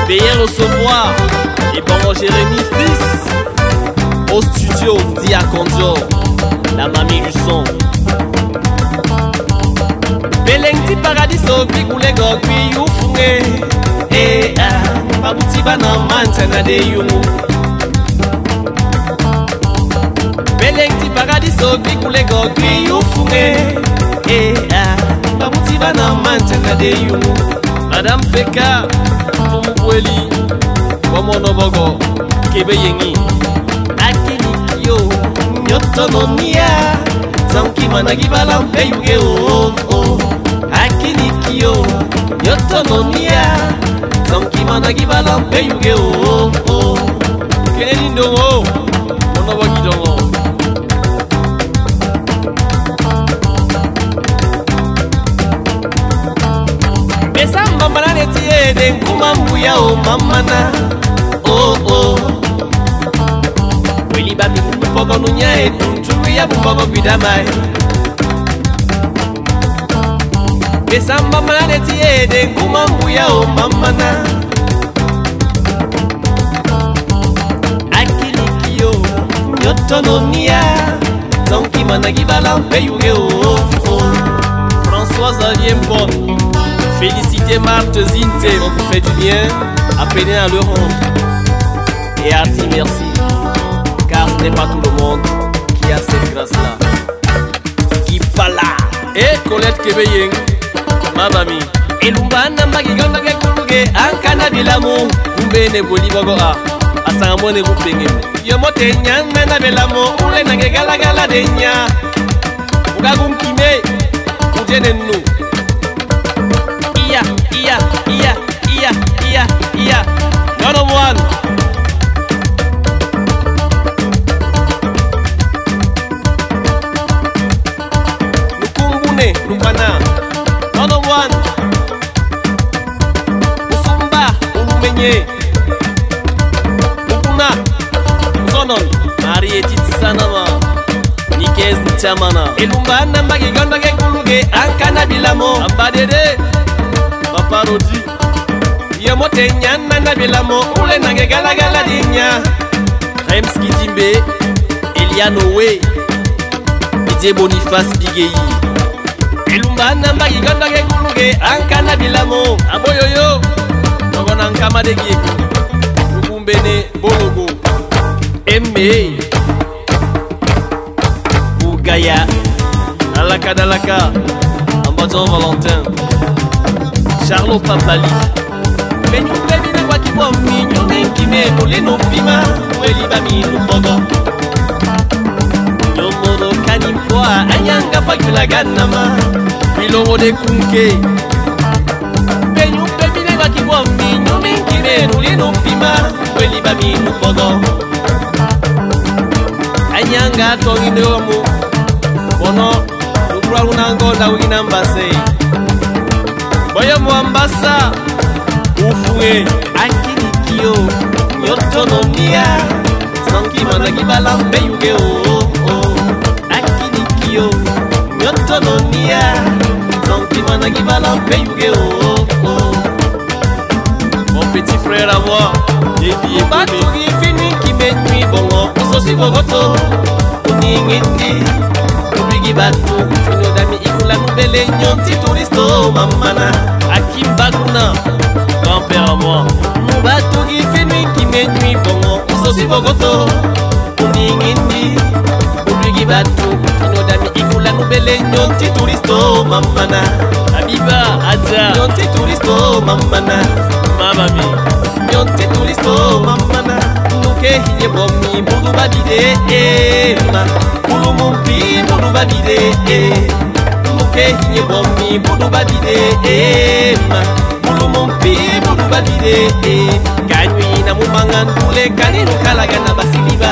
Bélier au Sauvoir et bon Jérémy fils. Au studio Diacondio, la mamie du son. Belengti paradis au bigoulet gogui ou fungé. Eh ah, babouti banan mantana de yumu. Belengti paradis au bigoulet gogui ou fungé. Eh ah, babouti banan mantana de yumu. Madame Peka, Mumuweli, Momono Bogo, Kebe Yengi. Akini yo, nyoto no nia, zanki managi balampe yuge oh oh. Akini yo, nyoto no nia, zanki managi balampe yuge oh oh. Keni ndongo, mono wagi dongo. Besamba manane tiye den kumambuya o mamana oh oh. Wili babi mpogo nunya e tunchuru ya mpogo bidamai. Besamba manane tiye den kumambuya o mamana. Akili kiyo nyoto no nia, zonki managi balampe yuge oh oh. Françoise Aliembon. Félicitez Marthe Zinte, on vous fait du bien. Appelez à le rendre. Et Arti, merci. Car ce n'est pas tout le monde qui a cette grâce-là. Ipala. Et Colette Kebeyeng, ma mamie. Et Lumba Nambagi Gandage Kuluge, Ankana Bilamo, Umbene Bolibogo A. Asamone Rupengem. Yomote Nyan Nana Belamo, Ule Nagala Gala Denya. Ugagum Kime, Ujenenu. Iya, Gono one. Nukumbune, Nukana, Gono one. Usumba, Ulumenye, Nukuna, Zonon, Marietit Sanama, Nikez Nchamana, Elumba Nambagi Gondage Kuluge, Ankana Bilamo, Ambadede. Parodi Yamote nyana na bilamo ule nange gala gala dinya Remski Dimbe Eliano We Idie Boniface Bigei Elumba namba gigonda ge guluge Ankana bilamo Aboyoyo Nogona nkama de gieko Nukumbene Bologo Emme Bougaya Alaka Dalaka Ambadjan Valentin Charlot Papali Menyu plebi na waki bomi Nyone nkime nole no pima Weli bami lupogo Nyomodo kanimpoa Anyanga pagula ganama Wilowo de kunke Menyu plebi na waki bomi Nyone nkime nole no pima Weli bami lupogo Anyanga tongi neomo Bono Lukura unango na winambase Boya Mwambasa Ufue Akini kiyo Nyoto no nia Sanki managi balampe yuge oh oh. Akini kiyo Nyoto no nia Sanki managi balampe yuge oh oh. Mon petit frère à moi Dévié Baturi fini qui m'ennuie bongo Usosi bogoto Uningindi Ubigi batu Fino dami ikula nubele Nyonti touristo mamana Akim Baguna Grand-père à moi Moubato qui fait nuit qui m'ennuie bongo Usosi bogoto Uningindi Ubigi batu Fino dami ikula nubele Nyonti touristo mamana Abiba Adja Nyonti touristo mamana Mamami Nyonti touristo mamana Nuke hiye bomi Budu badide ma Bulu mumpi Budu badide Nuke hiye bomi Budu badide ma Bulu mumpi Budu badide Kanywi na mumangan Bule kaninu kalagana basiliba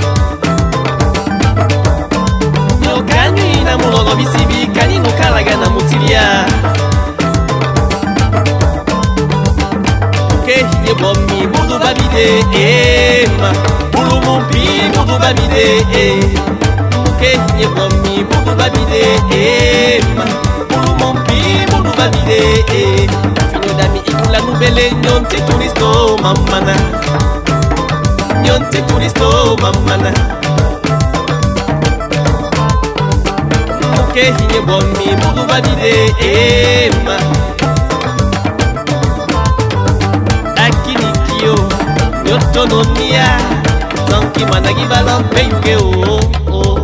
Yo kanywi na mulogo bisibi Kaninu kalagana mutilia Hiye bomi budu babide ma Bulu mumpi budu babide Muke hiye bomi budu babide ma Bulu mumpi budu babide Fino dami ikula kanubele nyonte turisto mamana nyonte turisto mamana muke hinye bomi mugubadire ema akinikio nyotononia tanki managi balampe yuke o